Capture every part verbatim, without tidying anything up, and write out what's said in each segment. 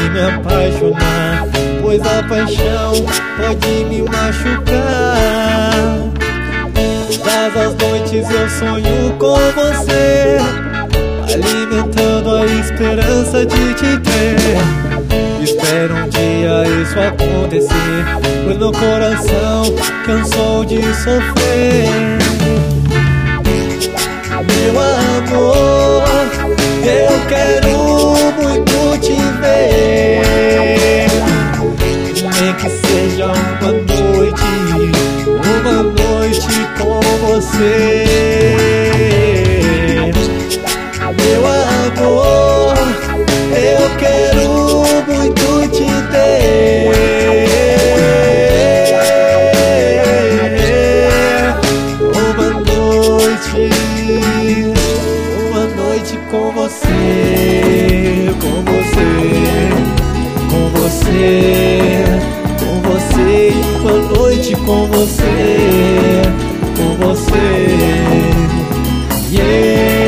de me apaixonar, pois a paixão pode me machucar. Todas as noites eu sonho com você, alimentando a esperança de te ter. Espero um dia isso acontecer, pois meu coração cansou de sofrer. Meu amor, eu quero muito te ver, nem que seja uma noite, uma noite com você. Meu amor, eu quero muito te ter, uma noite, uma noite com você, com você, com você, com você, uma noite com você, com você, yeah.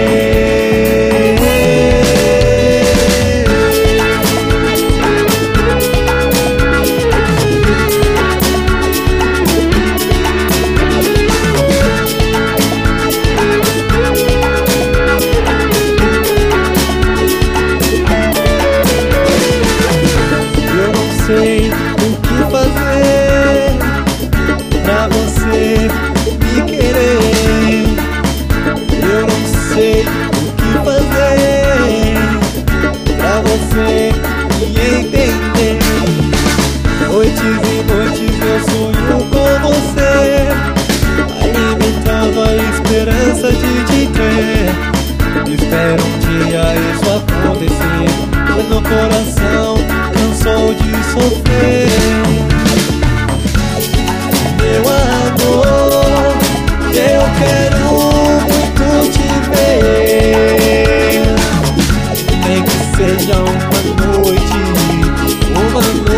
Sei o que fazer pra você me querer. Eu não sei o que fazer pra você me entender. Noites e noites eu sonho com você, alimentando a esperança de te ter. Espero um dia isso acontecer, pois meu coração cansou de sofrer. Meu amor, eu quero muito te ver, nem que seja uma noite, uma noite